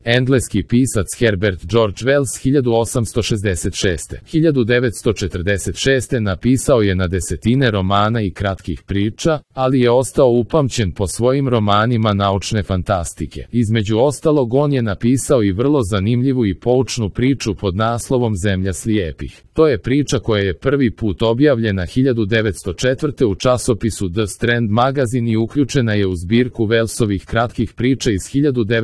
Engleski pisac Herbert George Wells 1866. 1946. napisao je na desetine romana i kratkih priča, ali je ostao upamćen po svojim romanima naučne fantastike. Između ostalog on je napisao i vrlo zanimljivu i poučnu priču pod naslovom Zemlja slijepih. To je priča koja je prvi put objavljena 1904. u časopisu The Strand Magazine i uključena je u zbirku Wellsovih kratkih priča iz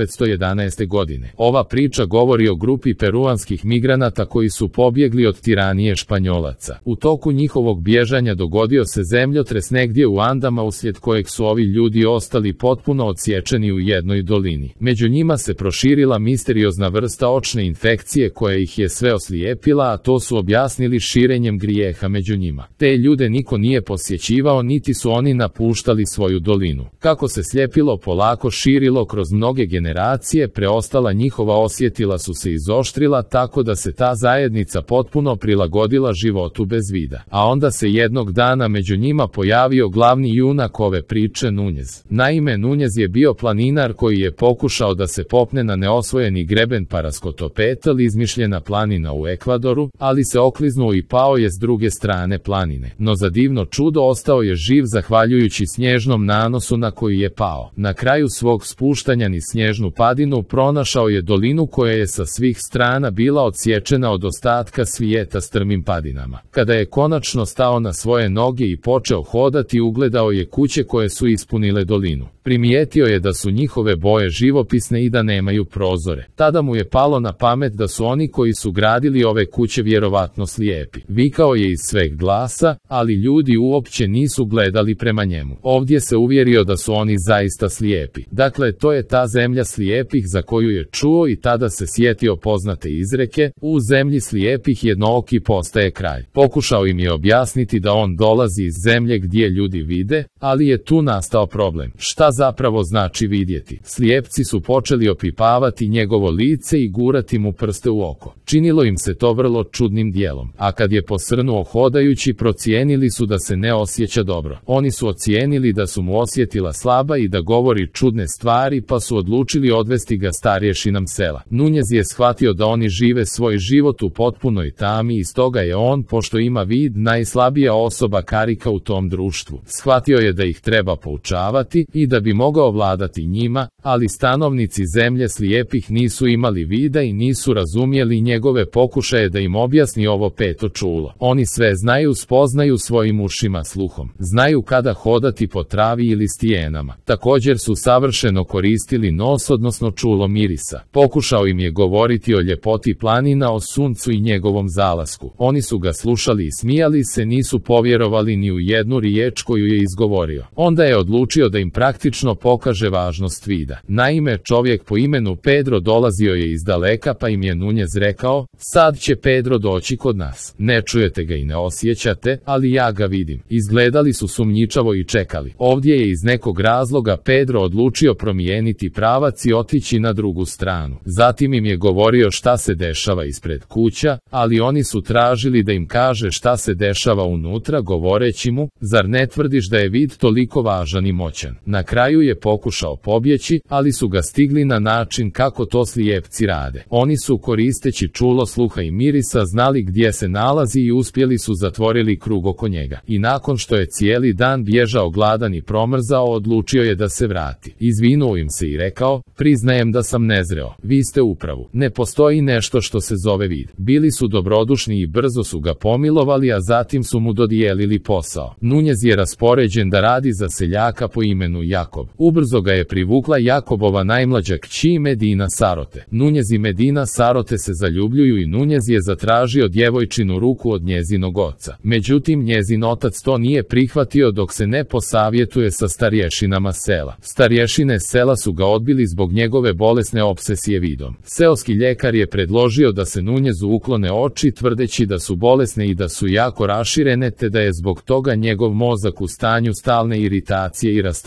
1911. godine. Ova priča govori o grupi peruanskih migranata koji su pobjegli od tiranije Španjolaca. U toku njihovog bježanja dogodio se zemljotres negdje u Andama uslijed kojeg su ovi ljudi ostali potpuno odsječeni u jednoj dolini. Među njima se proširila misteriozna vrsta očne infekcije koja ih je sve oslijepila, a to su objasnili širenjem grijeha među njima. Te ljude niko nije posjećivao niti su oni napuštali svoju dolinu. Kako se sljepilo polako širilo kroz mnoge generacije, preostala njihova osjetila su se izoštrila tako da se ta zajednica potpuno prilagodila životu bez vida. A onda se jednog dana među njima pojavio glavni junak ove priče, Nunez. Naime, Nunez je bio planinar koji je pokušao da se popne na neosvojeni greben Parascotopetl, izmišljena planina u Ekvadoru, ali se okliznuo i pao je s druge strane planine. No za divno čudo ostao je živ zahvaljujući snježnom nanosu na koji je pao. Na kraju svog spuštanja niz snježnu padinu pronašao je dolinu koja je sa svih strana bila odsječena od ostatka svijeta strmim padinama. Kada je konačno stao na svoje noge i počeo hodati, ugledao je kuće koje su ispunile dolinu. Primijetio je da su njihove boje živopisne i da nemaju prozore. Tada mu je palo na pamet da su oni koji su gradili ove kuće vjerovatno slijepi. Vikao je iz sveg glasa, ali ljudi uopće nisu gledali prema njemu. Ovdje se uvjerio da su oni zaista slijepi. Dakle, to je ta zemlja slijepih za koju je čuo i tada se sjetio poznate izreke: u zemlji slijepih jednooki postaje kralj. Pokušao im je objasniti da on dolazi iz zemlje gdje ljudi vide, ali je tu nastao problem. Šta zapravo znači vidjeti? Slijepci su počeli opipavati njegovo lice i gurati mu prste u oko. Činilo im se to vrlo čudnim dijelom, a kad je posrnuo hodajući, procijenili su da se ne osjeća dobro. Oni su ocijenili da su mu osjetila slaba i da govori čudne stvari, pa su odlučili odvesti ga starješinam sela. Nunez je shvatio da oni žive svoj život u potpunoj tami i stoga je on, pošto ima vid, najslabija osoba karika u tom društvu. Shvatio je da ih treba poučavati i da bi mogao vladati njima, ali stanovnici zemlje slijepih nisu imali vida i nisu razumjeli njegove pokušaje da im objasni ovo peto čulo. Oni sve znaju, spoznaju svojim ušima, sluhom. Znaju kada hodati po travi ili stijenama. Također su savršeno koristili nos, odnosno čulo mirisa. Pokušao im je govoriti o ljepoti planina, o suncu i njegovom zalasku. Oni su ga slušali i smijali se, nisu povjerovali ni u jednu riječ koju je izgovorio. Onda je odlučio da im praktično pokaže važnost vida. Naime, čovjek po imenu Pedro dolazio je iz daleka, pa im je Nunez rekao: sad će Pedro doći kod nas. Ne čujete ga i ne osjećate, ali ja ga vidim. Izgledali su sumnjičavo i čekali. Ovdje je iz nekog razloga Pedro odlučio promijeniti pravac i otići na drugu stranu. Zatim im je govorio šta se dešava ispred kuća, ali oni su tražili da im kaže šta se dešava unutra, govoreći mu: zar ne tvrdiš da je vid toliko važan i moćan? Na kraju je pokušao pobjeći, ali su ga stigli na način kako to slijepci rade. Oni su, koristeći čulo sluha i mirisa, znali gdje se nalazi i uspjeli su zatvorili krug oko njega. I nakon što je cijeli dan bježao gladan i promrzao, odlučio je da se vrati. Izvinuo im se i rekao: priznajem da sam nezreo. Vi ste u pravu. Ne postoji nešto što se zove vid. Bili su dobrodušni i brzo su ga pomilovali, a zatim su mu dodijelili posao. Nunez je raspoređen da radi za seljaka po imenu Jakob. Ubrzo ga je privukla Jakobova najmlađa kći Medina Sarote. Nunez i Medina Sarote se zaljubljuju i Nunez je zatražio djevojčinu ruku od njezinog oca. Međutim, njezin otac to nije prihvatio dok se ne posavjetuje sa starješinama sela. Starješine sela su ga odbili zbog njegove bolesne opsesije vidom. Seoski ljekar je predložio da se Nunezu uklone oči, tvrdeći da su bolesne i da su jako raširene, te da je zbog toga njegov mozak u stanju stalne iritacije i rastresenosti.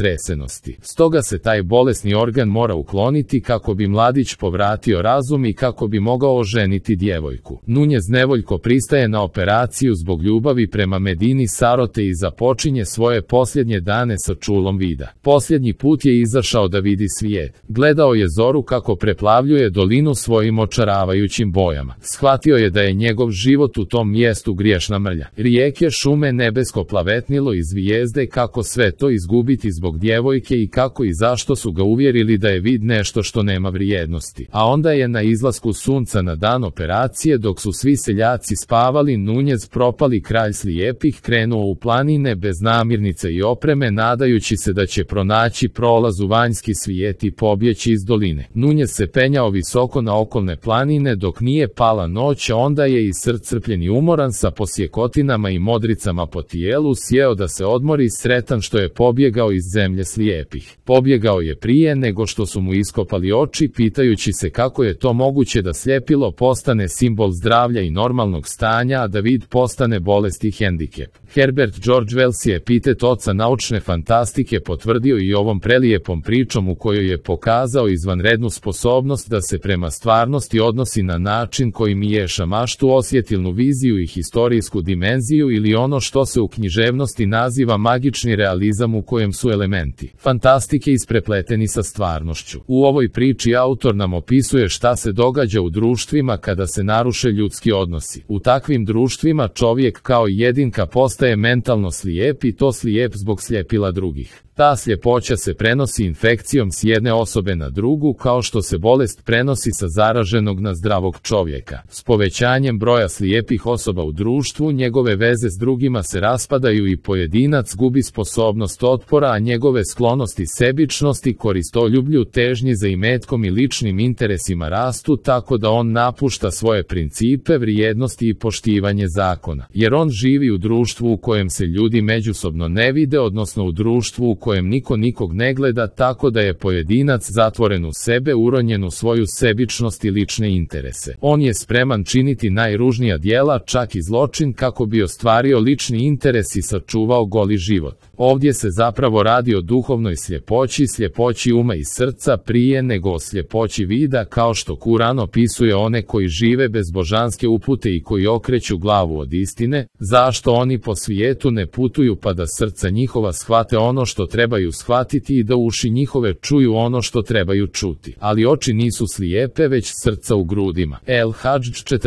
vrijednosti. Stoga se taj bolesni organ mora ukloniti kako bi mladić povratio razum i kako bi mogao oženiti djevojku. Nunez nevoljko pristaje na operaciju zbog ljubavi prema Medini Sarote i započinje svoje posljednje dane sa čulom vida. Posljednji put je izašao da vidi svijet. Gledao je zoru kako preplavljuje dolinu svojim očaravajućim bojama. Shvatio je da je njegov život u tom mjestu griješna mrlja. Rijeke, šume, nebesko plavetnilo i zvijezde, kako sve to izgubiti zbog djevojke i kako i zašto su ga uvjerili da je vid nešto što nema vrijednosti. A onda je na izlasku sunca na dan operacije, dok su svi seljaci spavali, Nunez, propali kralj slijepih, krenuo u planine bez namirnice i opreme, nadajući se da će pronaći prolaz u vanjski svijet i pobjeći iz doline. Nunez se penjao visoko na okolne planine dok nije pala noć, a onda je iscrpljen i umoran sa posjekotinama i modricama po tijelu sjeo da se odmori, sretan što je pobjegao iz zemlje slijepih. Pobjegao je prije nego što su mu iskopali oči, pitajući se kako je to moguće da sljepilo postane simbol zdravlja i normalnog stanja, a da vid postane bolest i hendikep. Herbert George Wells je epitet oca naučne fantastike potvrdio i ovom prelijepom pričom u kojoj je pokazao izvanrednu sposobnost da se prema stvarnosti odnosi na način koji miješa maštu, osjetilnu viziju i historijsku dimenziju, ili ono što se u književnosti naziva magični realizam u kojem su elementi fantastike isprepleteni sa stvarnošću. U ovoj priči autor nam opisuje šta se događa u društvima kada se naruše ljudski odnosi. U takvim društvima čovjek kao jedinka postaje mentalno slijep, i to slijep zbog sljepila drugih. Ta sljepoća se prenosi infekcijom s jedne osobe na drugu, kao što se bolest prenosi sa zaraženog na zdravog čovjeka. S povećanjem broja slijepih osoba u društvu, njegove veze s drugima se raspadaju i pojedinac gubi sposobnost otpora, a njegove sklonosti sebičnosti, koristoljublju, težnji za imetkom i ličnim interesima rastu, tako da on napušta svoje principe, vrijednosti i poštivanje zakona. Jer on živi u društvu u kojem se ljudi međusobno ne vide, odnosno u društvu u kojem niko nikog ne gleda, tako da je pojedinac zatvoren u sebe, uronjen u svoju sebičnost i lične interese. On je spreman činiti najružnija djela, čak i zločin, kako bi ostvario lični interes i sačuvao goli život. Ovdje se zapravo radi o duhovnoj sljepoći, sljepoći uma i srca prije nego o sljepoći vida, kao što Kuran opisuje one koji žive bez božanske upute i koji okreću glavu od istine. Zašto oni po svijetu ne putuju pa da srca njihova shvate ono što trebaju shvatiti i da uši njihove čuju ono što trebaju čuti. Ali oči nisu slijepe, već srca u grudima. El Hadž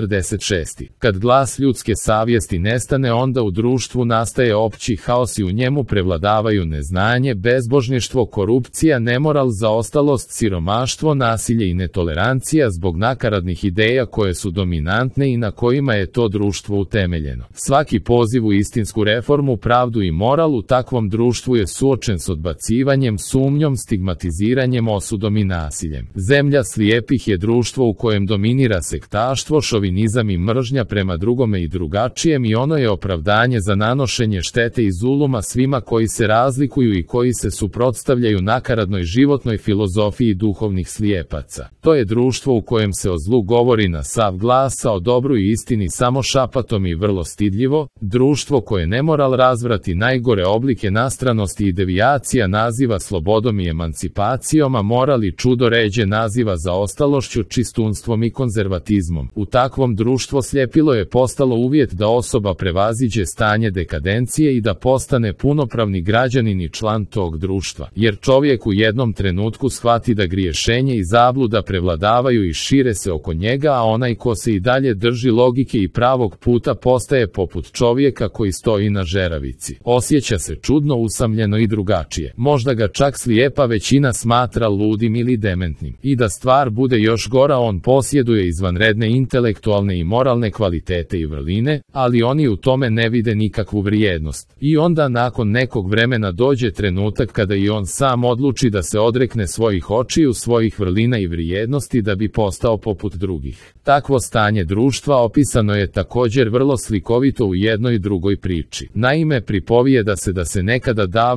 46. Kad glas ljudske savjesti nestane, onda u društvu nastaje opći haos i u njemu prevladavaju neznanje, bezbožništvo, korupcija, nemoral, zaostalost, siromaštvo, nasilje i netolerancija zbog nakaradnih ideja koje su dominantne i na kojima je to društvo utemeljeno. Svaki poziv u istinsku reformu, pravdu i moral u takvom društvu je suočen s odbacivanjem, sumnjom, stigmatiziranjem, osudom i nasiljem. Zemlja slijepih je društvo u kojem dominira sektaštvo, šovinizam i mržnja prema drugome i drugačijem, i ono je opravdanje za nanošenje štete i zuluma svima koji se razlikuju i koji se suprotstavljaju nakaradnoj životnoj filozofiji duhovnih slijepaca. To je društvo u kojem se o zlu govori na sav glas, a o dobru i istini samo šapatom i vrlo stidljivo, društvo koje nemoral, razvrat i najgore oblike nastranosti i devijacija naziva slobodom i emancipacijom, a moral i čudoređe naziva zaostalošću, čistunstvom i konzervatizmom. U takvom društvo sljepilo je postalo uvjet da osoba prevaziđe stanje dekadencije i da postane punopravni građanin i član tog društva. Jer čovjek u jednom trenutku shvati da griješenje i zabluda prevladavaju i šire se oko njega, a onaj ko se i dalje drži logike i pravog puta postaje poput čovjeka koji stoji na žeravici. Osjeća se čudno, usamljeno i drugačije. Možda ga čak slijepa većina smatra ludim ili dementnim. I da stvar bude još gora, on posjeduje izvanredne intelektualne i moralne kvalitete i vrline, ali oni u tome ne vide nikakvu vrijednost. I onda nakon nekog vremena dođe trenutak kada i on sam odluči da se odrekne svojih očiju, svojih vrlina i vrijednosti da bi postao poput drugih. Takvo stanje društva opisano je također vrlo slikovito u jednoj drugoj priči. Naime, pripovijeda se da se nekada davno u jednom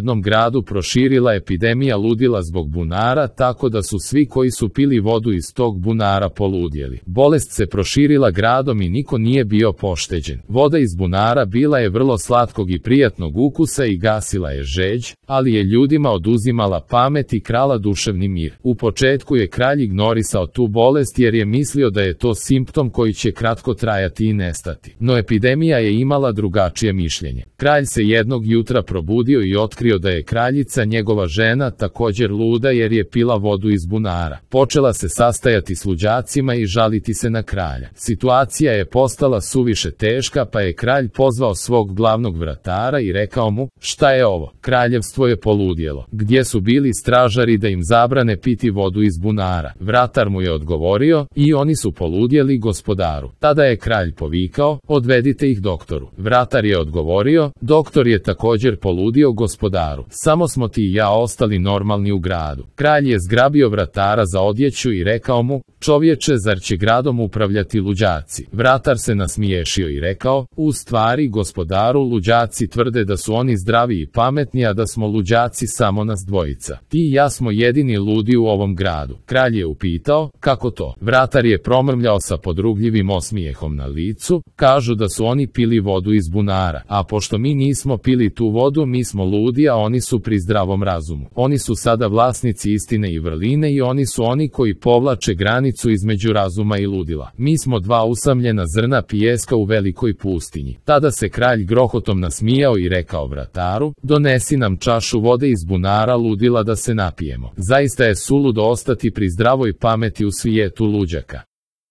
jednom gradu proširila epidemija ludila zbog bunara, tako da su svi koji su pili vodu iz tog bunara poludjeli. Bolest se proširila gradom i niko nije bio pošteđen. Voda iz bunara bila je vrlo slatkog i prijatnog ukusa i gasila je žeđ, ali je ljudima oduzimala pamet i krala duševni mir. U početku je kralj ignorisao tu bolest jer je mislio da je to simptom koji će kratko trajati i nestati. No epidemija je imala drugačije mišljenje. Kralj se jednog jutra probudio i otkrio da je kraljica, njegova žena, također luda jer je pila vodu iz bunara. Počela se sastajati s luđacima i žaliti se na kralja. Situacija je postala suviše teška, pa je kralj pozvao svog glavnog vratara i rekao mu: šta je ovo? Kraljevstvo je poludjelo. Gdje su bili stražari da im zabrane piti vodu iz bunara? Vratar mu je odgovorio: i oni su poludjeli, gospodaru. Tada je kralj povikao: odvedite ih doktoru. Vratar je odgovorio: doktor je također poludio, gospodaru. Samo smo ti i ja ostali normalni u gradu. Kralj je zgrabio vratara za odjeću i rekao mu: čovječe, zar će gradom upravljati luđaci? Vratar se nasmiješio i rekao: u stvari, gospodaru, luđaci tvrde da su oni zdravi i pametni, a da smo luđaci samo nas dvojica. Ti i ja smo jedini ludi u ovom gradu. Kralj je upitao: kako to? Vratar je promrmljao sa podrugljivim osmijehom na licu: kažu da su oni pili vodu iz bunara, a pošto mi nismo pili tu vodu, mi smo ludi, a oni su pri zdravom razumu. Oni su sada vlasnici istine i vrline i oni su oni koji povlače granicu između razuma i ludila. Mi smo dva usamljena zrna pijeska u velikoj pustinji. Tada se kralj grohotom nasmijao i rekao vrataru: donesi nam čašu vode iz bunara ludila da se napijemo. Zaista je suludo ostati pri zdravoj pameti u svijetu luđaka.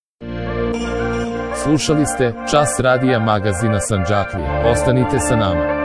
Slušali ste Čas radija magazina Sandžaklija. Ostanite sa nama.